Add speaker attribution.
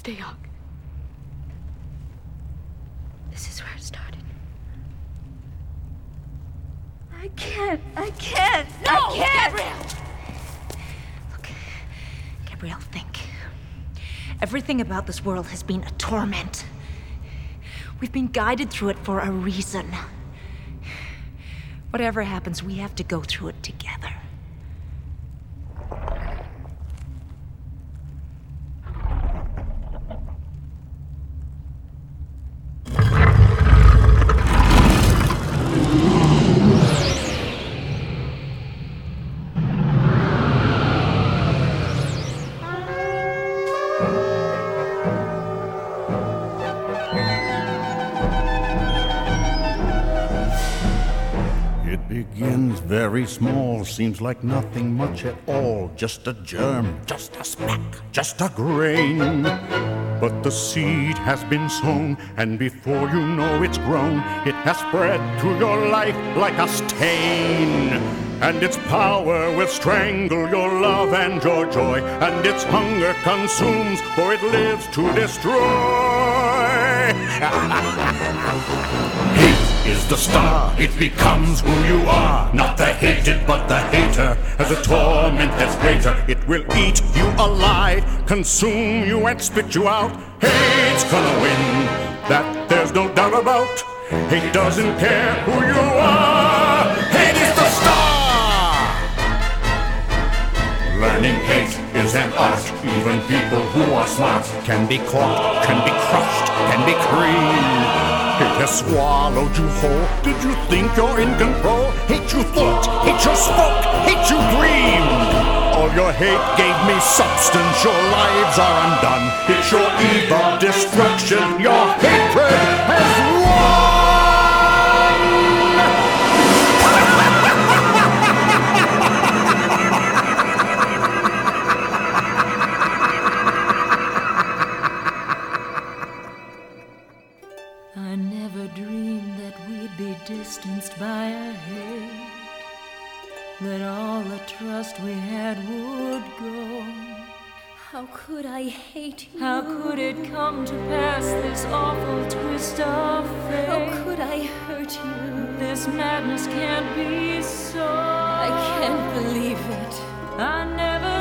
Speaker 1: Stay young. This is where it started. I can't. No, I can't.
Speaker 2: Gabrielle! Look, Gabrielle, think. Everything about this world has been a torment. We've been guided through it for a reason. Whatever happens, we have to go through it together.
Speaker 3: Begins very small, seems like nothing much at all. Just a germ, just a speck, just a grain. But the seed has been sown, and before you know it's grown, it has spread through your life like a stain. And its power will strangle your love and your joy, and its hunger consumes, for it lives to destroy. Hate is the star, it becomes who you are. Not the hated, but the hater has a torment that's greater. It will eat you alive, consume you and spit you out. Hate's gonna win, that there's no doubt about. Hate doesn't care who you are. Hate is the star. Learning hate is an art. Even people who are smart can be caught, can be crushed, can be creamed. Hate has swallowed you whole. Did you think you're in control? Hate you thought, hate you spoke, hate you dreamed. All your hate gave me substance, your lives are undone. It's your evil destruction, your hatred has won!
Speaker 2: I never dreamed that we'd be distanced by a hate, that all the trust we had would go.
Speaker 1: How could I hate you?
Speaker 2: How could it come to pass, this awful twist of fate?
Speaker 1: How could I hurt you?
Speaker 2: This madness can't be so.
Speaker 1: I can't believe it.
Speaker 2: I never